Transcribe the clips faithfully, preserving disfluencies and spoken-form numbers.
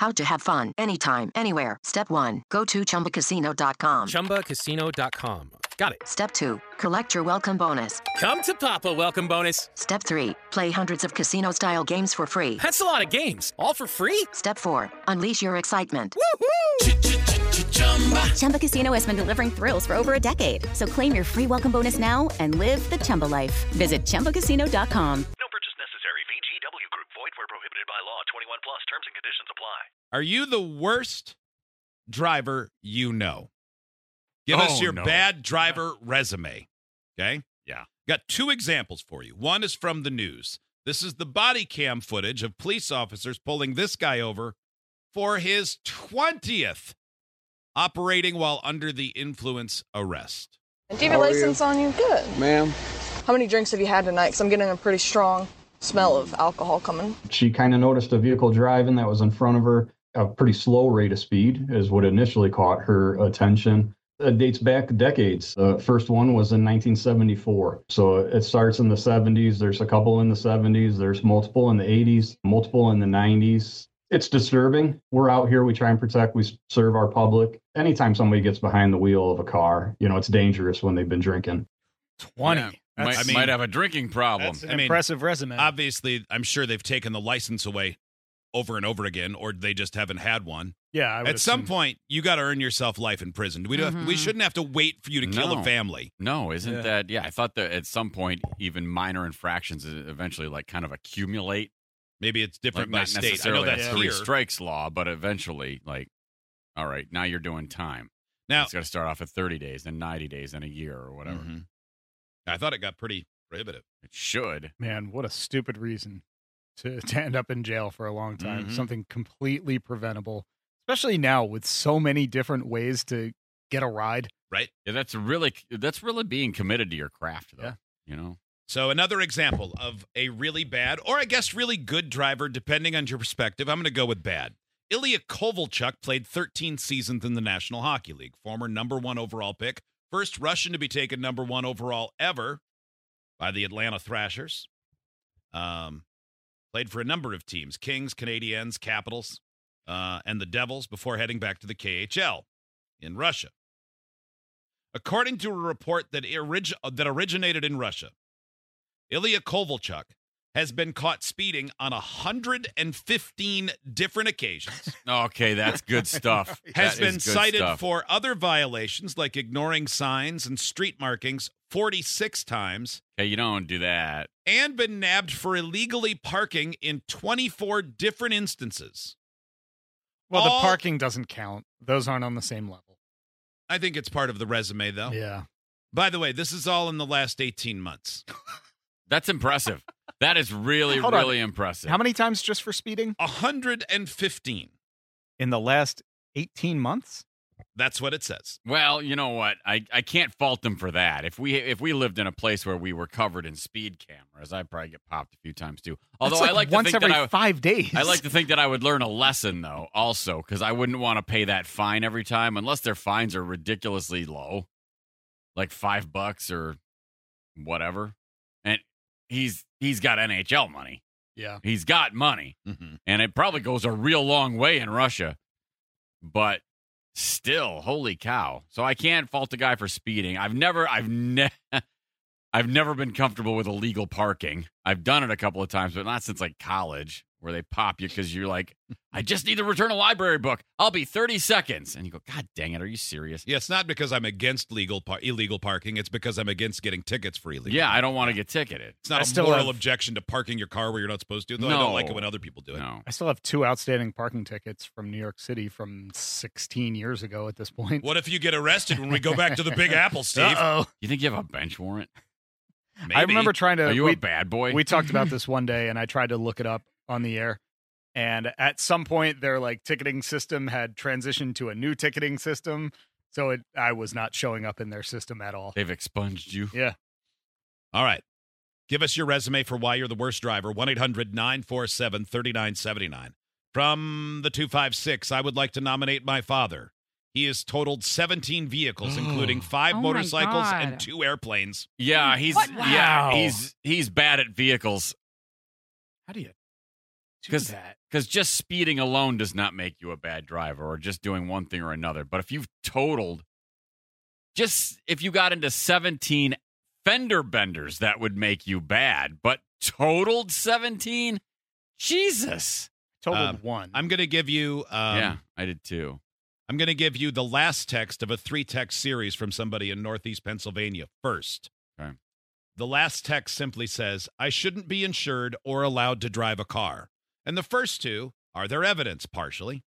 How to have fun anytime, anywhere. Step one. Go to chumba casino dot com. chumba casino dot com. Got it. Step two. Collect your welcome bonus. Come to Papa welcome bonus. Step three. Play hundreds of casino-style games for free. That's a lot of games. All for free? Step four. Unleash your excitement. Woohoo! Chumba Casino has been delivering thrills for over a decade. So claim your free welcome bonus now and live the Chumba life. Visit chumba casino dot com. No purchase necessary. V G W Group. Void where prohibited by law. twenty-one plus. Terms and conditions apply. Are you the worst driver you know? Give oh, us your no. bad driver resume. Okay? Yeah. Got two examples for you. One is from the news. This is the body cam footage of police officers pulling this guy over for his twentieth operating while under the influence arrest. Do you have your license on you? Good. Ma'am. How many drinks have you had tonight? Because I'm getting a pretty strong smell of alcohol coming. She kind of noticed a vehicle driving that was in front of her. A pretty slow rate of speed is what initially caught her attention. It dates back decades. The first one was in nineteen seventy-four. So it starts in the seventies. There's a couple in the seventies. There's multiple in the eighties, multiple in the nineties. It's disturbing. We're out here. We try and protect. We serve our public. Anytime somebody gets behind the wheel of a car, you know, it's dangerous when they've been drinking. twenty. Yeah. That's Might, I mean, might have a drinking problem. that's- an I mean, impressive resume. Obviously, I'm sure they've taken the license away over and over again, or they just haven't had one. yeah, I would At some assume. point, you got to earn yourself life in prison. We don't. Have, we Mhm. shouldn't have to wait for you to kill No. a family. No, isn't Yeah. that? Yeah, I thought that at some point, even minor infractions eventually like kind of accumulate. Maybe it's Like different by not state. I know necessarily that's a here. three strikes law, but eventually, like, all right, now you're doing time. Now, It's got to start off at thirty days, then ninety days, then a year or whatever. Mhm. I thought it got pretty prohibitive. It should. Man, what a stupid reason to, to end up in jail for a long time. Mhm. Something completely preventable, especially now with so many different ways to get a ride. Right. Yeah, that's really that's really being committed to your craft, though. Yeah. You know. So another example of a really bad, or I guess really good driver, depending on your perspective. I'm going to go with bad. Ilya Kovalchuk played thirteen seasons in the National Hockey League. Former number one overall pick. First Russian to be taken number one overall ever by the Atlanta Thrashers. Um, played for a number of teams. Kings, Canadiens, Capitals, uh, and the Devils before heading back to the K H L in Russia. According to a report that, orig- that originated in Russia, Ilya Kovalchuk has been caught speeding on one hundred fifteen different occasions, Okay, that's good stuff. has That been is good cited stuff. for other violations like ignoring signs and street markings forty-six times, Okay, you don't do that. and been nabbed for illegally parking in twenty-four different instances. Well, All- the parking doesn't count. Those aren't on the same level. I think it's part of the resume, though. Yeah. By the way, this is all in the last eighteen months. That's impressive. That is really, Hold on. really impressive. How many times just for speeding? one hundred fifteen. In the last eighteen months? That's what it says. Well, you know what? I, I can't fault them for that. If we if we lived in a place where we were covered in speed cameras, I'd probably get popped a few times too. Although That's I like once to think every that I, five days. I like to think that I would learn a lesson though, also, because I wouldn't want to pay that fine every time unless their fines are ridiculously low, like five bucks or whatever. And he's he's got N H L money. Yeah. He's got money, Mm-hmm. and it probably goes a real long way in Russia. But still, holy cow! So I can't fault the guy for speeding. I've never, I've ne- I've never been comfortable with illegal parking. I've done it a couple of times, but not since like college, where they pop you because you're like, I just need to return a library book. I'll be thirty seconds, and you go, God dang it, are you serious? Yeah, it's not because I'm against legal par- illegal parking. It's because I'm against getting tickets for illegal. Yeah, parking. I don't want to get ticketed. It's not I a still moral have- objection to parking your car where you're not supposed to. Though I No. don't like it when other people do it. No. I still have two outstanding parking tickets from New York City from sixteen years ago at this point. What if you get arrested when we go back to the Big Apple, Steve? Uh-oh. You think you have a bench warrant? Maybe. I remember trying to. Are you we, a bad boy? we talked about this one day, and I tried to look it up on the air. And at some point, their like ticketing system had transitioned to a new ticketing system, so it I was not showing up in their system at all. They've expunged you. Yeah. All right. Give us your resume for why you're the worst driver. one eight hundred nine four seven three nine seven nine. From the two five six, I would like to nominate my father. He has totaled seventeen vehicles, including five Oh my motorcycles God. and two airplanes. Yeah, he's What? yeah, Wow. he's he's bad at vehicles. How do you do Because that? Because just speeding alone does not make you a bad driver or just doing one thing or another. But if you've totaled, just if you got into seventeen fender benders, that would make you bad. But totaled seventeen? Jesus. Totaled Um, one. I'm going to give you. Um, yeah, I did too. I'm going to give you the last text of a three-text series from somebody in Northeast Pennsylvania first. Okay. The last text simply says, I shouldn't be insured or allowed to drive a car. And the first two are their evidence, partially.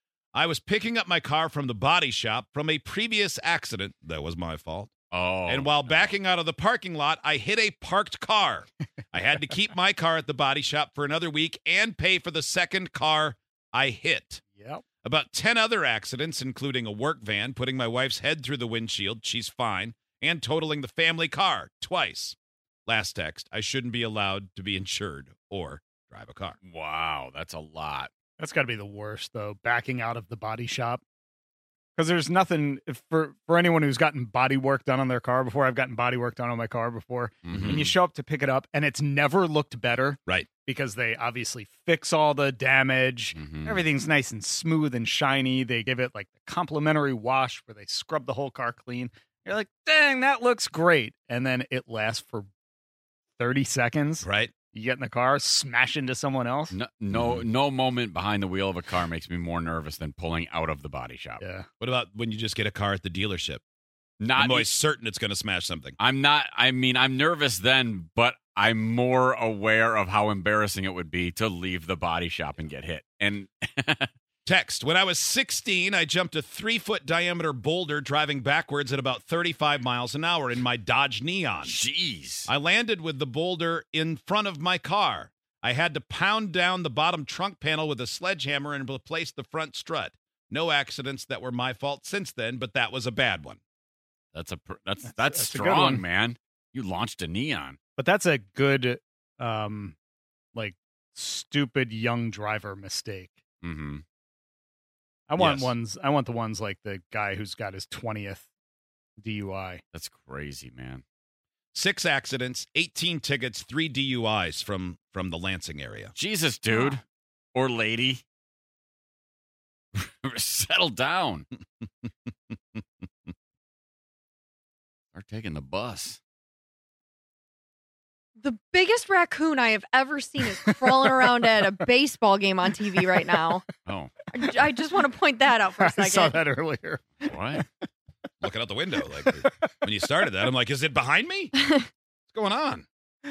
I was picking up my car from the body shop from a previous accident. That was my fault. Oh. And while no. backing out of the parking lot, I hit a parked car. I had to keep my car at the body shop for another week and pay for the second car I hit. Yep. About ten other accidents, including a work van, putting my wife's head through the windshield, she's fine, and totaling the family car twice. Last text, I shouldn't be allowed to be insured or drive a car. Wow, that's a lot. That's got to be the worst, though, backing out of the body shop. Because there's nothing, if for, for anyone who's gotten body work done on their car before, I've gotten body work done on my car before, Mm-hmm. and you show up to pick it up, and it's never looked better. Right. Because they obviously fix all the damage. Mhm. Everything's nice and smooth and shiny. They give it like the complimentary wash where they scrub the whole car clean. You're like, dang, that looks great. And then it lasts for thirty seconds. Right. You get in the car, smash into someone else. No, no, Mm-hmm. no moment behind the wheel of a car makes me more nervous than pulling out of the body shop. Yeah. What about when you just get a car at the dealership? Not, I'm always certain it's going to smash something. I'm not. I mean, I'm nervous then, but I'm more aware of how embarrassing it would be to leave the body shop and get hit. And Text. When I was sixteen, I jumped a three-foot diameter boulder driving backwards at about thirty-five miles an hour in my Dodge Neon. jeez, I landed with the boulder in front of my car. I had to pound down the bottom trunk panel with a sledgehammer and replace the front strut. No accidents that were my fault since then, but that was a bad one. that's a pr- that's that's, that's a good strong, one. man. You launched a Neon. But that's a good, um, like, stupid young driver mistake. Mm-hmm. I want Yes. ones. I want the ones like the guy who's got his twentieth D U I. That's crazy, man. Six accidents, eighteen tickets, three D U Is from, from the Lansing area. Jesus, dude or lady, settle down. Start taking the bus. The biggest raccoon I have ever seen is crawling around at a baseball game on T V right now. Oh, I, I just want to point that out for a I second. saw that earlier. what? Looking out the window. Like when you started that, I'm like, is it behind me? What's going on?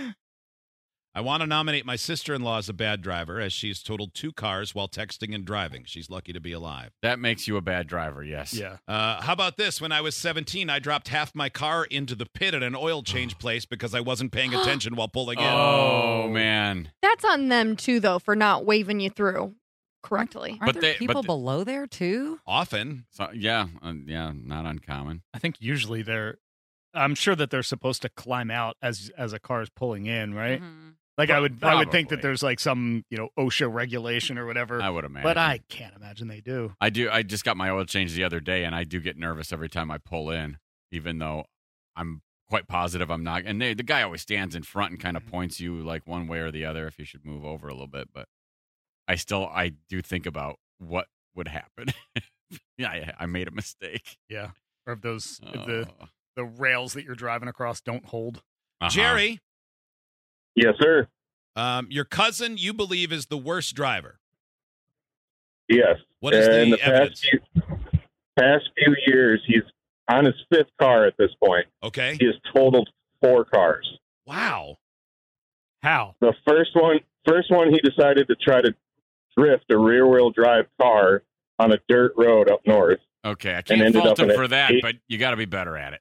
I want to nominate my sister-in-law as a bad driver, as she's totaled two cars while texting and driving. She's lucky to be alive. That makes you a bad driver. Yes. Yeah. Uh, how about this? When I was seventeen, I dropped half my car into the pit at an oil change place because I wasn't paying attention while pulling in. Oh man. That's on them too, though, for not waving you through correctly. Aren't But there they- people but the- below there too? Often. So yeah, uh, yeah, not uncommon. I think usually they're. I'm sure that they're supposed to climb out as as a car is pulling in, right? Mhm. Like I would, I would think that Probably. there's like some, you know, OSHA regulation or whatever. I would imagine. but I can't imagine they do. I do. I just got my oil changed the other day, and I do get nervous every time I pull in, even though I'm quite positive I'm not. And they, the guy always stands in front and kind of points you like one way or the other if you should move over a little bit. But I still, I do think about what would happen. yeah, I, I made a mistake. Yeah, or if those if the Oh. the rails that you're driving across don't hold. Uh-huh. Jerry, Yes, sir. um, your cousin you believe is the worst driver. Yes. What is In the the evidence? past few, past few years, he's on his fifth car at this point. Okay. He has totaled four cars. Wow. How? The first one, first one, he decided to try to drift a rear-wheel drive car on a dirt road up north. Okay, I And can't ended fault up in him a for that, eight- but you got to be better at it.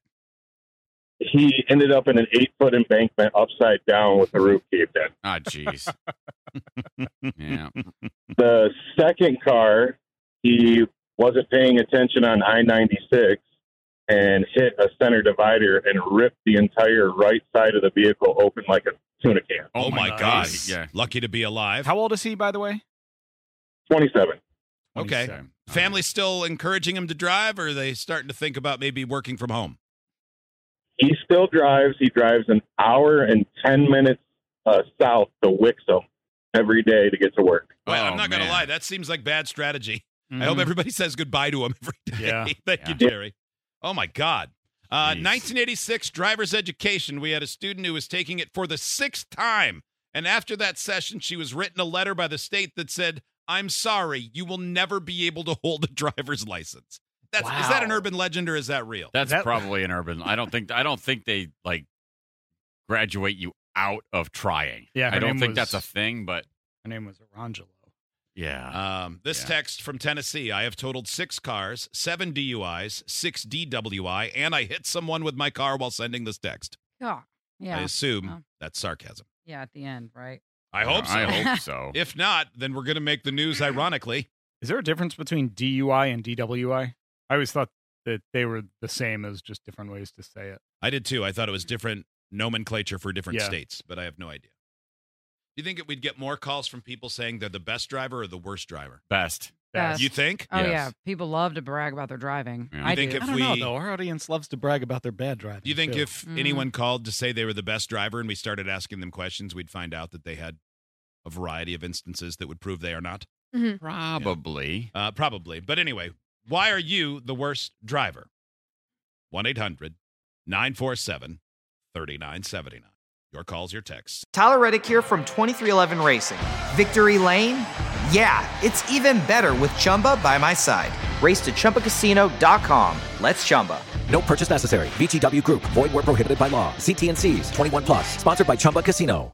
He ended up in an eight-foot embankment upside down with the roof caved in. Ah, jeez. yeah. The second car, he wasn't paying attention on I ninety-six and hit a center divider and ripped the entire right side of the vehicle open like a tuna can. Oh, my my God. gosh. Yeah. Lucky to be alive. How old is he, by the way? twenty-seven. Okay. twenty-seven. Family still encouraging him to drive, or are they starting to think about maybe working from home? He still drives. He drives an hour and ten minutes uh, south to Wixom. every day to get to work. Well, Oh, I'm not going to man. lie. That seems like bad strategy. Mhm. I hope everybody says goodbye to him every day. Yeah. Thank Yeah. you, Jerry. Oh, my God. Uh, Jeez. nineteen eighty-six driver's education. We had a student who was taking it for the sixth time. And after that session, she was written a letter by the state that said, I'm sorry, you will never be able to hold a driver's license. That's Is that an Wow. urban legend or is that real? That's That- probably an urban. I don't think. I don't think they like graduate you out of trying. Yeah, her I don't name think was- that's a thing. But Her name was Arangelo. yeah, Um, this Yeah. text from Tennessee. I have totaled six cars, seven D U Is, six D W I, and I hit someone with my car while sending this text. Oh, yeah. I assume Oh. that's sarcasm. Yeah, at the end, right? I hope so. I hope so. If not, then we're going to make the news ironically. Is there a difference between D U I and D W I? I always thought that they were the same as just different ways to say it. I did too. I thought it was different nomenclature for different Yeah. states, but I have no idea. Do you think it, we'd get more calls from people saying they're the best driver or the worst driver? Best. Best. You think? Oh Yes. yeah, people love to brag about their driving. Yeah. I You think do. if I don't we- know, though. Our audience loves to brag about their bad driving. Do you think too. if Mhm. anyone called to say they were the best driver and we started asking them questions, we'd find out that they had a variety of instances that would prove they are not? Probably. Uh, probably. But anyway, why are you the worst driver? one eight hundred nine four seven three nine seven nine. Your calls, your texts. Tyler Reddick here from twenty-three eleven Racing. Victory Lane? Yeah, it's even better with Chumba by my side. Race to Chumba Casino dot com. Let's Chumba. No purchase necessary. V G W Group. Void where prohibited by law. See T and C's. twenty-one plus. Sponsored by Chumba Casino.